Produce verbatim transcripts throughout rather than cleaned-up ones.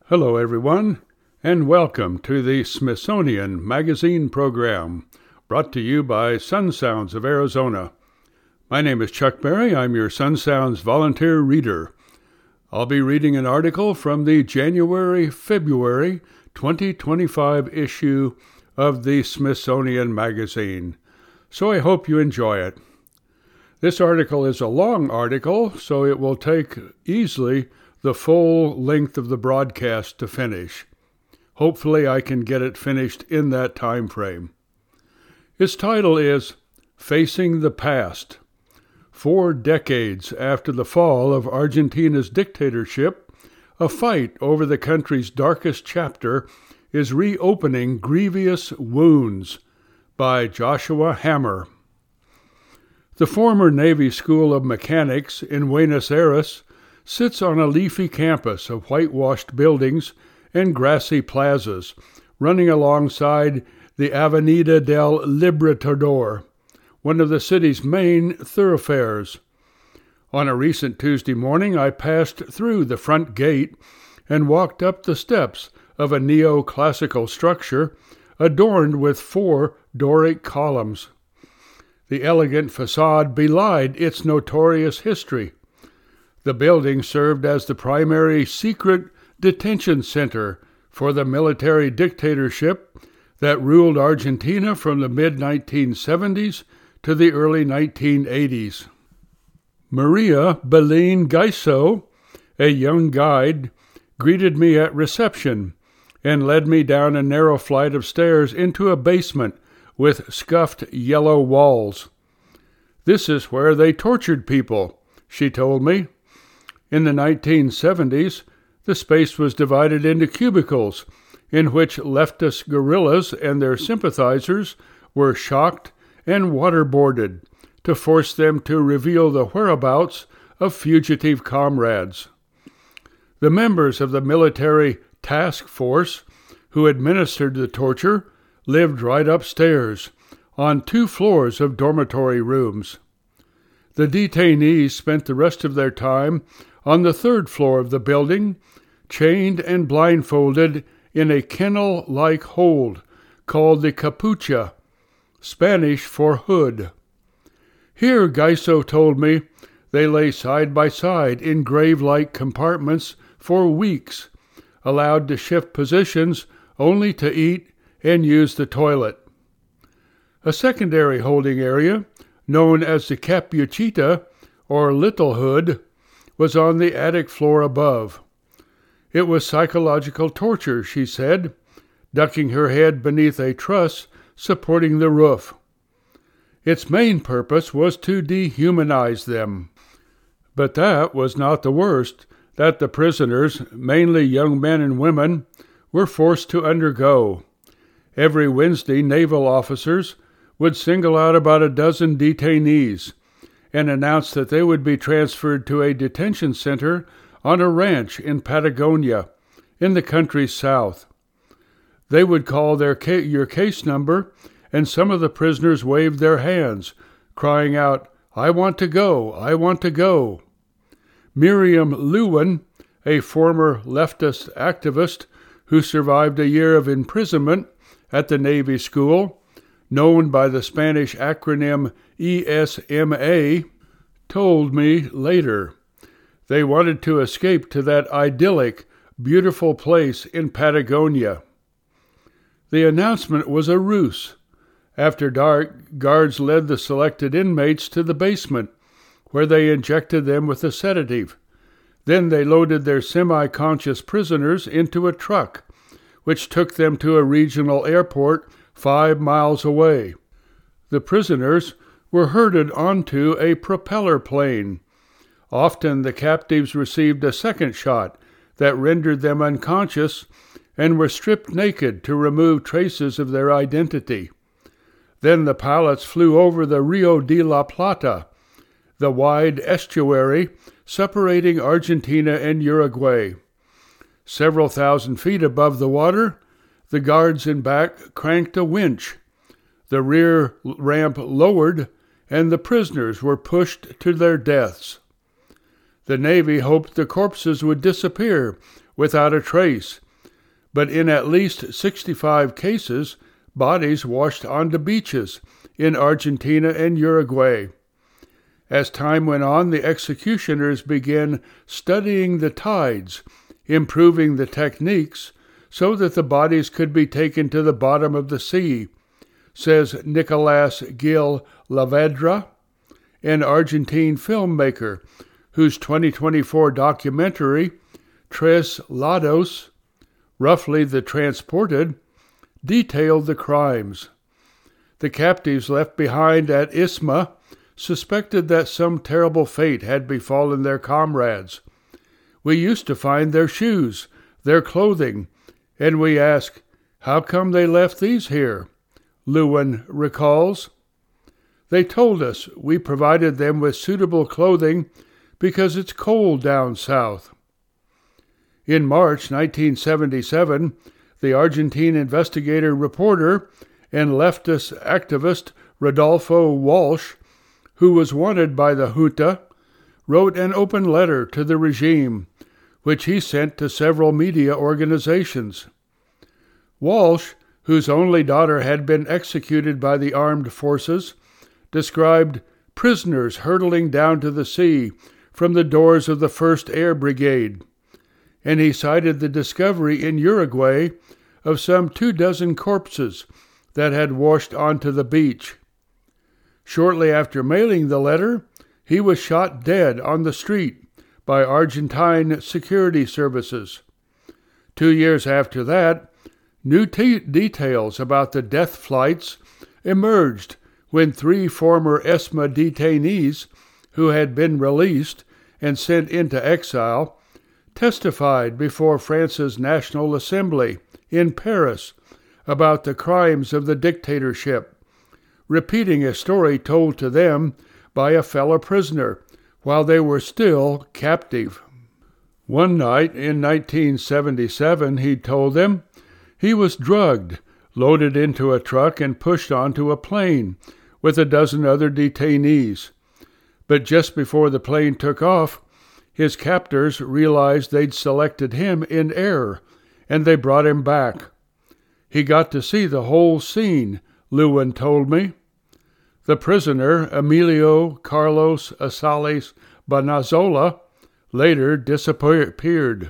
Hello, everyone, and welcome to the Smithsonian Magazine program, brought to you by Sun Sounds of Arizona. My name is Chuck Berry. I'm your Sun Sounds volunteer reader. I'll be reading an article from the January-February twenty twenty-five issue of the Smithsonian Magazine, so I hope you enjoy it. This article is a long article, so it will take easily the full length of the broadcast to finish. Hopefully I can get it finished in that time frame. Its title is Facing the Past. Four decades after the fall of Argentina's dictatorship, a fight over the country's darkest chapter is reopening grievous wounds, by Joshua Hammer. The former Navy School of Mechanics in Buenos Aires sits on a leafy campus of whitewashed buildings and grassy plazas, running alongside the Avenida del Libertador, one of the city's main thoroughfares. On a recent Tuesday morning, I passed through the front gate and walked up the steps of a neoclassical structure adorned with four Doric columns. The elegant facade belied its notorious history. The building served as the primary secret detention center for the military dictatorship that ruled Argentina from the mid nineteen seventies to the early nineteen eighties. Maria Belén Gaiso, a young guide, greeted me at reception and led me down a narrow flight of stairs into a basement with scuffed yellow walls. "This is where they tortured people," she told me. In the nineteen seventies, the space was divided into cubicles in which leftist guerrillas and their sympathizers were shocked and waterboarded to force them to reveal the whereabouts of fugitive comrades. The members of the military task force who administered the torture lived right upstairs on two floors of dormitory rooms. The detainees spent the rest of their time on the third floor of the building, chained and blindfolded in a kennel-like hold called the capucha, Spanish for hood. Here, Gaiso told me, they lay side by side in grave-like compartments for weeks, allowed to shift positions only to eat and use the toilet. A secondary holding area, known as the capuchita, or little hood, was on the attic floor above. It was psychological torture, she said, ducking her head beneath a truss supporting the roof. Its main purpose was to dehumanize them. But that was not the worst that the prisoners, mainly young men and women, were forced to undergo. Every Wednesday, naval officers would single out about a dozen detainees and announced that they would be transferred to a detention center on a ranch in Patagonia, in the country's south. They would call their ca- your case number, and some of the prisoners waved their hands, crying out, "I want to go, I want to go." Miriam Lewin, a former leftist activist who survived a year of imprisonment at the Navy School, known by the Spanish acronym E S M A, told me later. They wanted to escape to that idyllic, beautiful place in Patagonia. The announcement was a ruse. After dark, guards led the selected inmates to the basement, where they injected them with a sedative. Then they loaded their semi-conscious prisoners into a truck, which took them to a regional airport five miles away. The prisoners were herded onto a propeller plane. Often the captives received a second shot that rendered them unconscious and were stripped naked to remove traces of their identity. Then the pilots flew over the Rio de la Plata, the wide estuary separating Argentina and Uruguay. Several thousand feet above the water, the guards in back cranked a winch. The rear ramp lowered, and the prisoners were pushed to their deaths. The Navy hoped the corpses would disappear without a trace, but in at least sixty-five cases, bodies washed onto beaches in Argentina and Uruguay. As time went on, the executioners began studying the tides, improving the techniques so that the bodies could be taken to the bottom of the sea, says Nicolás Gil Lavedra, an Argentine filmmaker whose twenty twenty-four documentary, Tres Lados, roughly the transported, detailed the crimes. The captives left behind at Isma suspected that some terrible fate had befallen their comrades. We used to find their shoes, their clothing, and we ask, how come they left these here? Lewin recalls. They told us we provided them with suitable clothing because it's cold down south. In March nineteen seventy-seven, the Argentine investigator reporter and leftist activist Rodolfo Walsh, who was wanted by the junta, wrote an open letter to the regime, which he sent to several media organizations. Walsh, whose only daughter had been executed by the armed forces, described prisoners hurtling down to the sea from the doors of the first Air Brigade, and he cited the discovery in Uruguay of some two dozen corpses that had washed onto the beach. Shortly after mailing the letter, he was shot dead on the street by Argentine security services. Two years after that, new t- details about the death flights emerged when three former ESMA detainees, who had been released and sent into exile, testified before France's National Assembly in Paris about the crimes of the dictatorship, repeating a story told to them by a fellow prisoner while they were still captive. One night in nineteen seventy-seven, he told them, he was drugged, loaded into a truck, and pushed onto a plane with a dozen other detainees. But just before the plane took off, his captors realized they'd selected him in error, and they brought him back. He got to see the whole scene, Lewin told me. The prisoner, Emilio Carlos Asales Bonazola, later disappeared.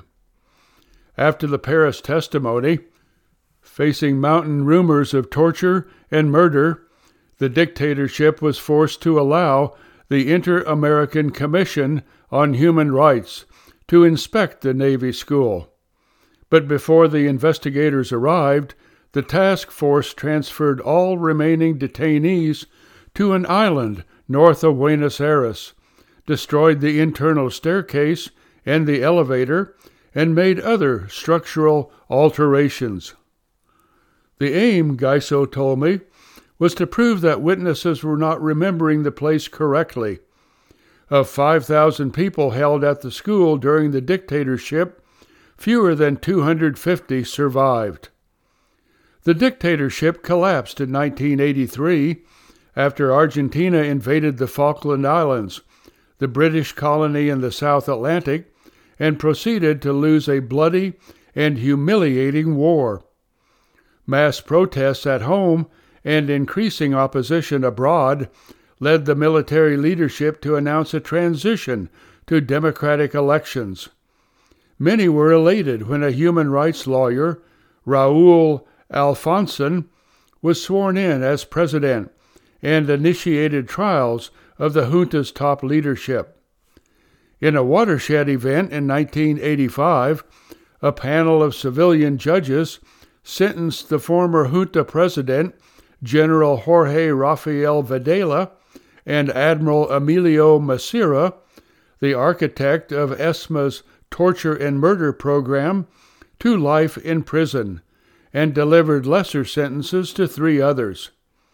After the Paris testimony, facing mounting rumors of torture and murder, the dictatorship was forced to allow the Inter-American Commission on Human Rights to inspect the Navy school. But before the investigators arrived, the task force transferred all remaining detainees to an island north of Buenos Aires, destroyed the internal staircase and the elevator, and made other structural alterations. The aim, Gaiso told me, was to prove that witnesses were not remembering the place correctly. Of five thousand people held at the school during the dictatorship, fewer than two hundred fifty survived. The dictatorship collapsed in nineteen eighty-three after Argentina invaded the Falkland Islands, the British colony in the South Atlantic, and proceeded to lose a bloody and humiliating war. Mass protests at home and increasing opposition abroad led the military leadership to announce a transition to democratic elections. Many were elated when a human rights lawyer, Raúl Alfonsin, was sworn in as president and initiated trials of the junta's top leadership. In a watershed event in nineteen eighty-five, a panel of civilian judges sentenced the former junta president, General Jorge Rafael Videla, and Admiral Emilio Masira, the architect of ESMA's torture and murder program, to life in prison, and delivered lesser sentences to three others.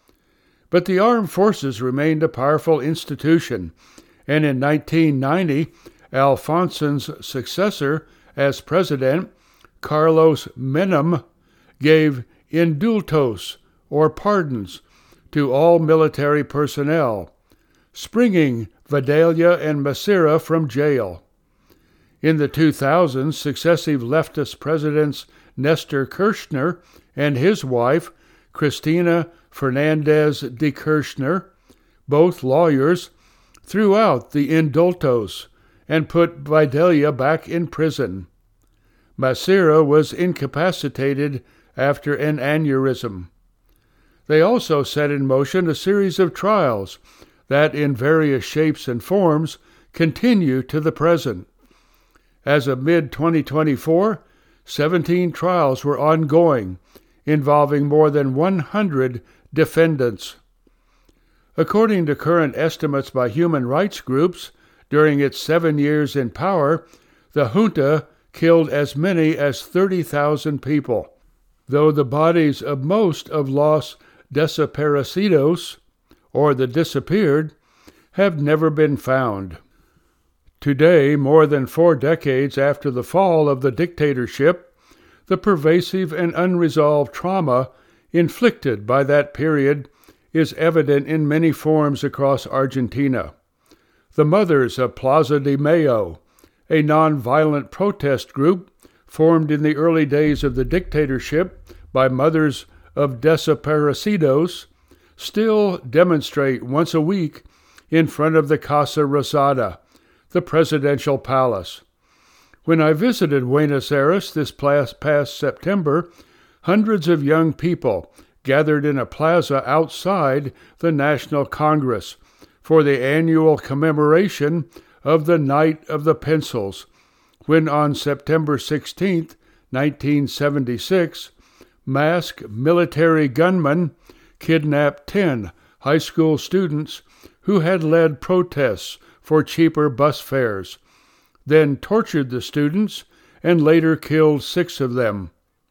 But the armed forces remained a powerful institution, and in nineteen ninety, Alfonsin's successor as president, Carlos Menem, gave indultos, or pardons, to all military personnel, springing Videla and Masira from jail. In the two thousands, successive leftist presidents Nestor Kirchner and his wife, Cristina Fernandez de Kirchner, both lawyers, threw out the indultos and put Vidalia back in prison. Massera was incapacitated after an aneurysm. They also set in motion a series of trials that, in various shapes and forms, continue to the present. As of mid twenty twenty-four, seventeen trials were ongoing, involving more than one hundred defendants. According to current estimates by human rights groups, during its seven years in power, the junta killed as many as thirty thousand people, though the bodies of most of Los Desaparecidos, or the disappeared, have never been found. Today, more than four decades after the fall of the dictatorship, the pervasive and unresolved trauma inflicted by that period is evident in many forms across Argentina. The Mothers of Plaza de Mayo, a non-violent protest group formed in the early days of the dictatorship by mothers of desaparecidos, still demonstrate once a week in front of the Casa Rosada, the presidential palace. When I visited Buenos Aires this past September, hundreds of young people gathered in a plaza outside the National Congress for the annual commemoration of the Night of the Pencils, when on September sixteenth, nineteen seventy-six, masked military gunmen kidnapped ten high school students who had led protests for cheaper bus fares, then tortured the students and later killed six of them.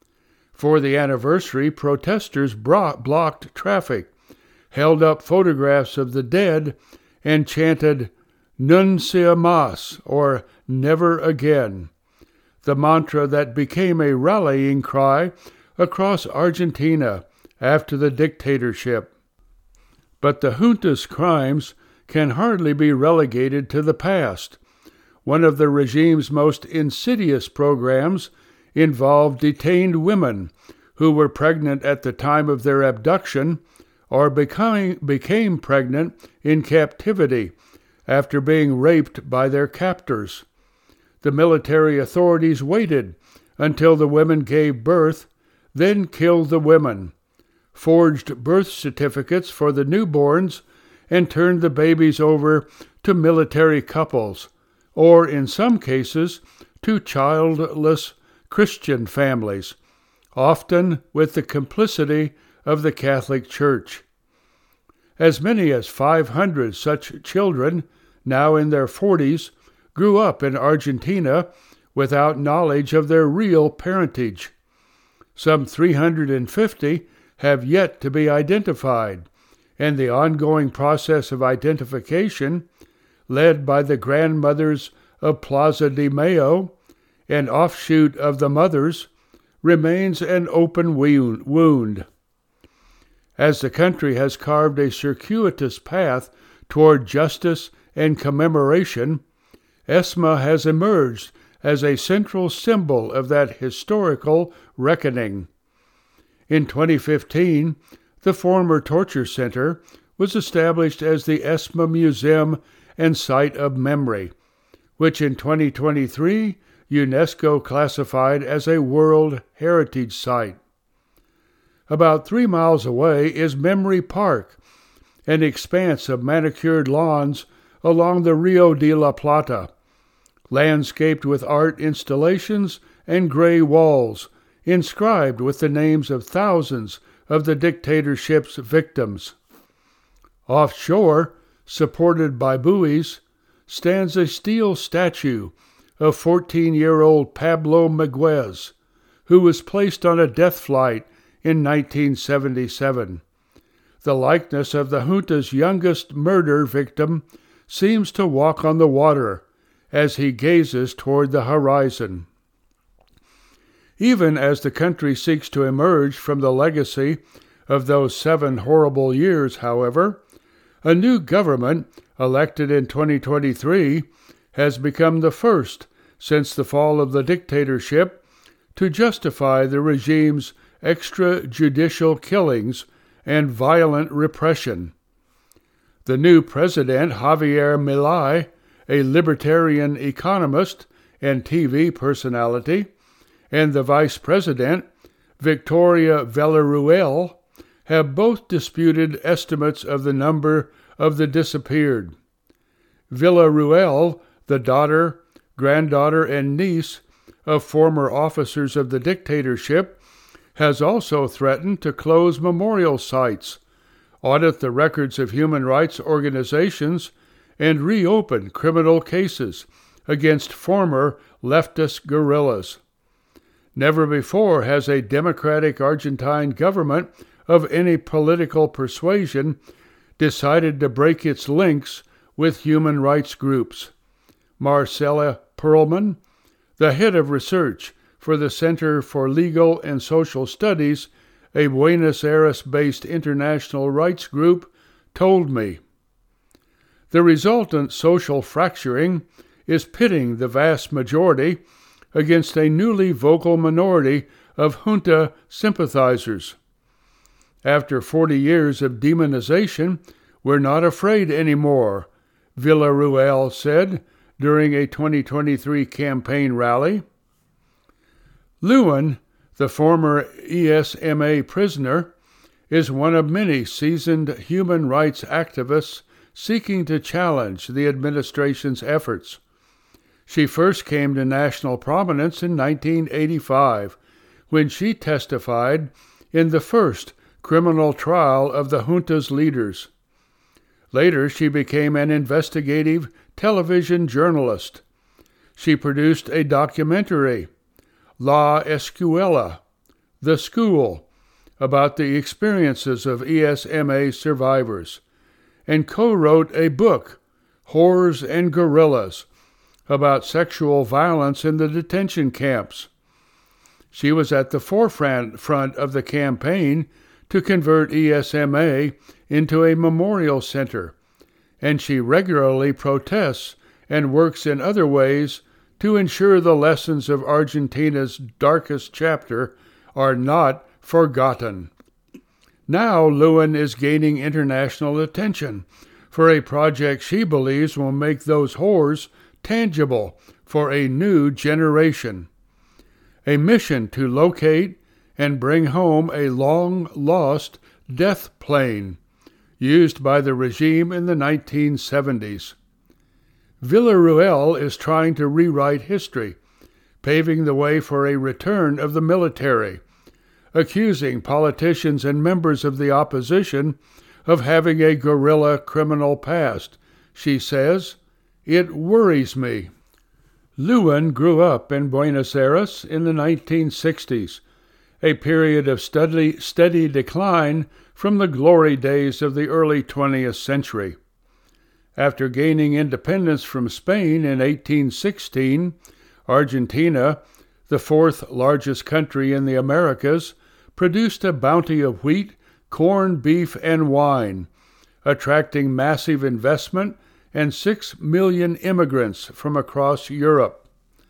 For the anniversary, protesters bro- blocked traffic, held up photographs of the dead, and chanted Nunca Más, or Never Again, the mantra that became a rallying cry across Argentina after the dictatorship. But the junta's crimes can hardly be relegated to the past. One of the regime's most insidious programs involved detained women who were pregnant at the time of their abduction or became, became pregnant in captivity after being raped by their captors. The military authorities waited until the women gave birth, then killed the women, forged birth certificates for the newborns, and turned the babies over to military couples, or in some cases, to childless Christian families, often with the complicity of the Catholic Church. As many as five hundred such children, now in their forties, grew up in Argentina without knowledge of their real parentage. Some three hundred fifty have yet to be identified, and the ongoing process of identification, led by the grandmothers of Plaza de Mayo, an offshoot of the mothers, remains an open wound. As the country has carved a circuitous path toward justice and commemoration, ESMA has emerged as a central symbol of that historical reckoning. In twenty fifteen, the former torture center was established as the ESMA Museum and Site of Memory, which in twenty twenty-three UNESCO classified as a World Heritage Site. About three miles away is Memory Park, an expanse of manicured lawns along the Rio de la Plata, landscaped with art installations and gray walls, inscribed with the names of thousands of the dictatorship's victims. Offshore, supported by buoys, stands a steel statue of fourteen-year-old Pablo Miguez, who was placed on a death flight in nineteen seventy-seven. The likeness of the junta's youngest murder victim seems to walk on the water as he gazes toward the horizon. Even as the country seeks to emerge from the legacy of those seven horrible years, however, a new government, elected in twenty twenty-three, has become the first since the fall of the dictatorship to justify the regime's extrajudicial killings and violent repression. The new president, Javier Milei, a libertarian economist and T V personality, and the vice president, Victoria Villarruel, have both disputed estimates of the number of the disappeared. Villarruel, the daughter, granddaughter, and niece of former officers of the dictatorship, has also threatened to close memorial sites, audit the records of human rights organizations, and reopen criminal cases against former leftist guerrillas. Never before has a democratic Argentine government of any political persuasion decided to break its links with human rights groups. Marcela Perlman, the head of research for the Center for Legal and Social Studies, a Buenos Aires-based international rights group, told me. The resultant social fracturing is pitting the vast majority against a newly vocal minority of junta sympathizers. After forty years of demonization, we're not afraid anymore, Villarruel said during a twenty twenty-three campaign rally. Lewin, the former E S M A prisoner, is one of many seasoned human rights activists seeking to challenge the administration's efforts. She first came to national prominence in nineteen eighty-five, when she testified in the first criminal trial of the junta's leaders. Later, she became an investigative television journalist. She produced a documentary, La Escuela, The School, about the experiences of E S M A survivors, and co-wrote a book, Whores and Guerrillas, about sexual violence in the detention camps. She was at the forefront front of the campaign to convert E S M A into a memorial center, and she regularly protests and works in other ways to ensure the lessons of Argentina's darkest chapter are not forgotten. Now Lewin is gaining international attention for a project she believes will make those whores tangible for a new generation. A mission to locate and bring home a long-lost death plane used by the regime in the nineteen seventies. Villarruel is trying to rewrite history, paving the way for a return of the military, accusing politicians and members of the opposition of having a guerrilla criminal past. She says, "It worries me." Lewin grew up in Buenos Aires in the nineteen sixties, a period of steady, steady decline from the glory days of the early twentieth century. After gaining independence from Spain in eighteen sixteen, Argentina, the fourth largest country in the Americas, produced a bounty of wheat, corn, beef, and wine, attracting massive investment and six million immigrants from across Europe.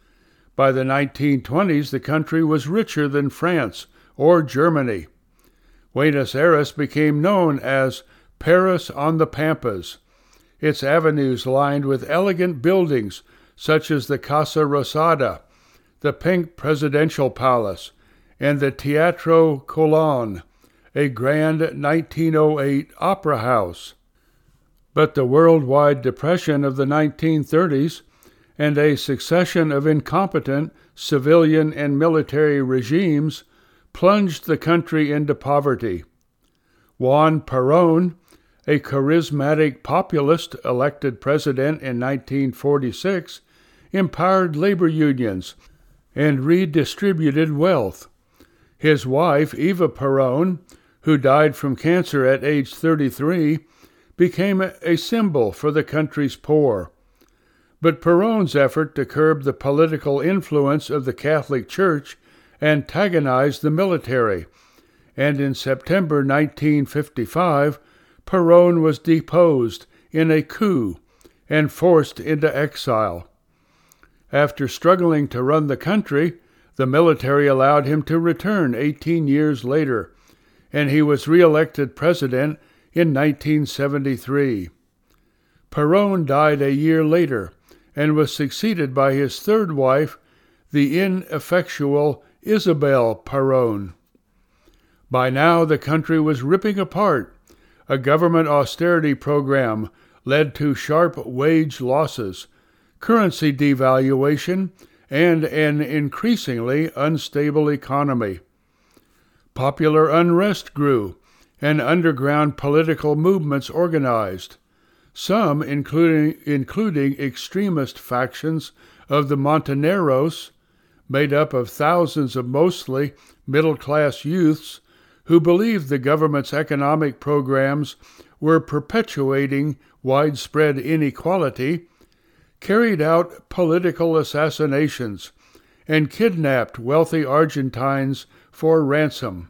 By the nineteen twenties, the country was richer than France or Germany. Buenos Aires became known as Paris on the Pampas, its avenues lined with elegant buildings such as the Casa Rosada, the Pink Presidential Palace, and the Teatro Colón, a grand nineteen oh eight opera house. But the worldwide depression of the nineteen thirties and a succession of incompetent civilian and military regimes plunged the country into poverty. Juan Perón, a charismatic populist elected president in nineteen forty-six, empowered labor unions and redistributed wealth. His wife, Eva Perón, who died from cancer at age thirty-three, became a symbol for the country's poor. But Perón's effort to curb the political influence of the Catholic Church antagonized the military, and in September nineteen fifty-five, Perón was deposed in a coup and forced into exile. After struggling to run the country, the military allowed him to return eighteen years later, and he was re-elected president in nineteen seventy-three. Perón died a year later and was succeeded by his third wife, the ineffectual Isabel Perón. By now, the country was ripping apart. A government austerity program led to sharp wage losses, currency devaluation, and an increasingly unstable economy. Popular unrest grew, and underground political movements organized, some including, including extremist factions of the Montoneros, made up of thousands of mostly middle-class youths who believed the government's economic programs were perpetuating widespread inequality, carried out political assassinations, and kidnapped wealthy Argentines for ransom.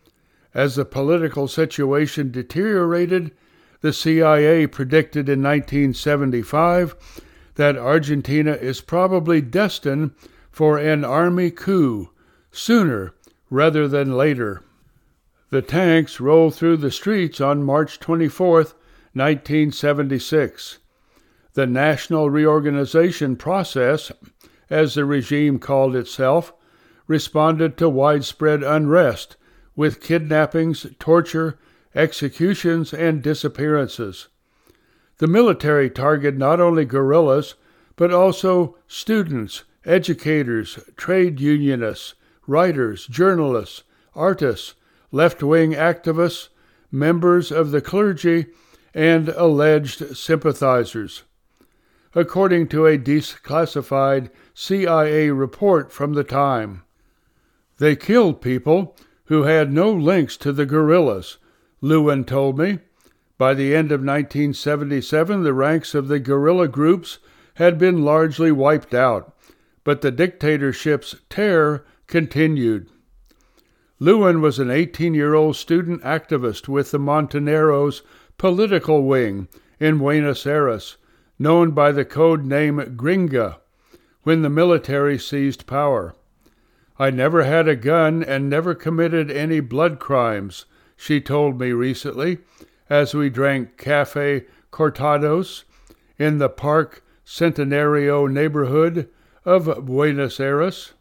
As the political situation deteriorated, the C I A predicted in nineteen seventy-five that Argentina is probably destined for an army coup sooner rather than later. The tanks rolled through the streets on March twenty-fourth, nineteen seventy-six. The National Reorganization Process, as the regime called itself, responded to widespread unrest with kidnappings, torture, executions, and disappearances. The military targeted not only guerrillas, but also students, educators, trade unionists, writers, journalists, artists, left-wing activists, members of the clergy, and alleged sympathizers. According to a declassified C I A report from the time, they killed people who had no links to the guerrillas, Lewin told me. By the end of nineteen seventy-seven, the ranks of the guerrilla groups had been largely wiped out, but the dictatorship's terror continued. Lewin was an eighteen-year-old student activist with the Montoneros' political wing in Buenos Aires, known by the code name Gringa, when the military seized power. I never had a gun and never committed any blood crimes, she told me recently, as we drank Café Cortados in the Parque Centenario neighborhood of Buenos Aires.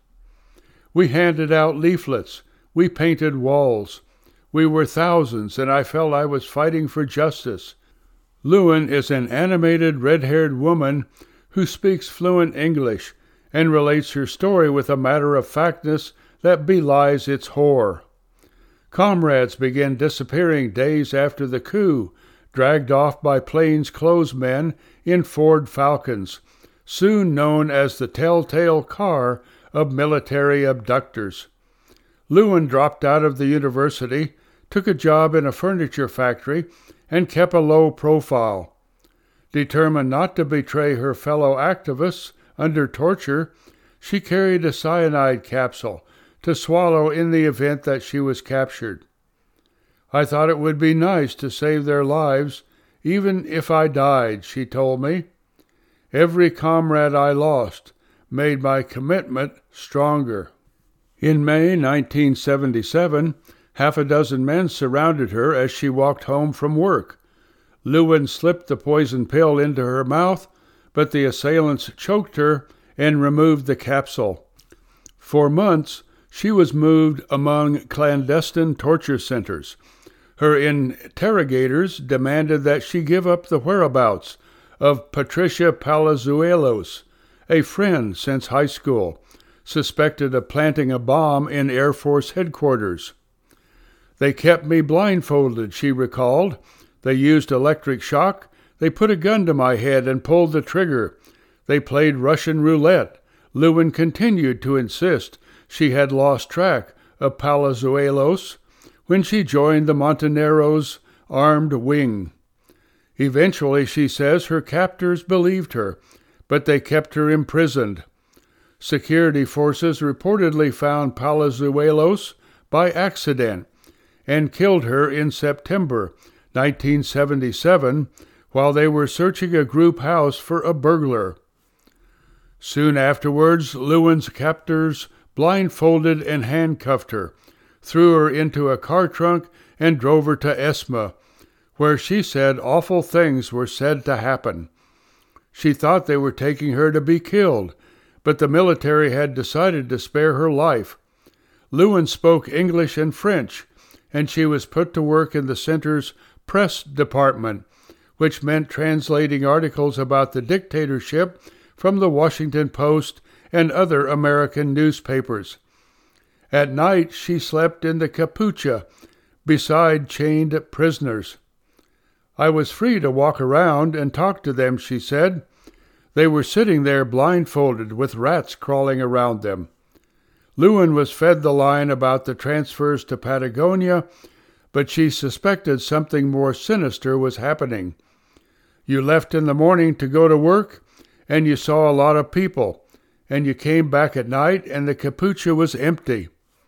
We handed out leaflets. We painted walls. We were thousands, and I felt I was fighting for justice. Lewin is an animated red-haired woman who speaks fluent English and relates her story with a matter-of-factness that belies its horror. Comrades began disappearing days after the coup, dragged off by plainclothesmen in Ford Falcons, soon known as the telltale car of military abductors. Lewin dropped out of the university, took a job in a furniture factory, and kept a low profile. Determined not to betray her fellow activists under torture, she carried a cyanide capsule to swallow in the event that she was captured. I thought it would be nice to save their lives, even if I died, she told me. Every comrade I lost made my commitment stronger. In May nineteen seventy-seven, half a dozen men surrounded her as she walked home from work. Lewin slipped the poison pill into her mouth, but the assailants choked her and removed the capsule. For months, she was moved among clandestine torture centers. Her interrogators demanded that she give up the whereabouts of Patricia Palazuelos, a friend since high school, suspected of planting a bomb in Air Force headquarters. They kept me blindfolded, she recalled. They used electric shock. They put a gun to my head and pulled the trigger. They played Russian roulette. Lewin continued to insist she had lost track of Palazuelos when she joined the Montoneros' armed wing. Eventually, she says, her captors believed her, but they kept her imprisoned. Security forces reportedly found Palazuelos by accident and killed her in September nineteen seventy-seven while they were searching a group house for a burglar. Soon afterwards, Lewin's captors blindfolded and handcuffed her, threw her into a car trunk, and drove her to Esma, where she said awful things were said to happen. She thought they were taking her to be killed, but the military had decided to spare her life. Lewin spoke English and French, and she was put to work in the center's press department, which meant translating articles about the dictatorship from the Washington Post and other American newspapers. At night, she slept in the capucha beside chained prisoners. I was free to walk around and talk to them, she said. They were sitting there blindfolded with rats crawling around them. Lewin was fed the line about the transfers to Patagonia, but she suspected something more sinister was happening. You left in the morning to go to work, and you saw a lot of people, and you came back at night, and the capucha was empty.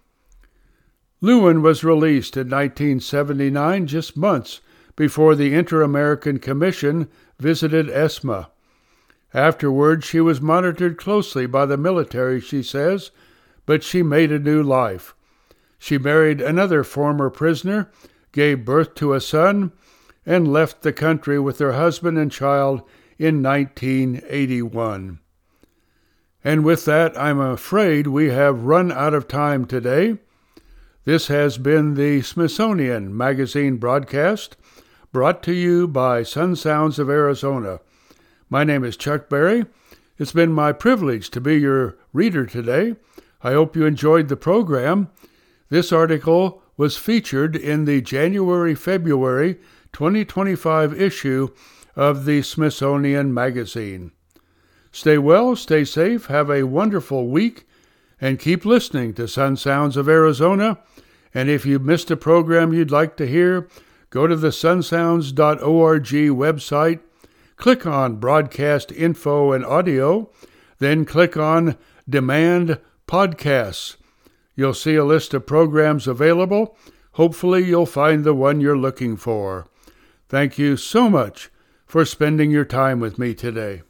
Lewin was released in nineteen seventy-nine, just months before the Inter-American Commission visited Esma. Afterward, she was monitored closely by the military, she says, but she made a new life. She married another former prisoner, gave birth to a son, and left the country with her husband and child in nineteen eighty-one. And with that, I'm afraid we have run out of time today. This has been the Smithsonian Magazine broadcast, brought to you by Sun Sounds of Arizona. My name is Chuck Berry. It's been my privilege to be your reader today. I hope you enjoyed the program. This article was featured in the January-February twenty twenty-five issue of the Smithsonian Magazine. Stay well, stay safe, have a wonderful week, and keep listening to Sun Sounds of Arizona. And if you missed a program you'd like to hear, go to the sun sounds dot org website, click on Broadcast Info and Audio, then click on Demand Podcasts. You'll see a list of programs available. Hopefully you'll find the one you're looking for. Thank you so much for spending your time with me today.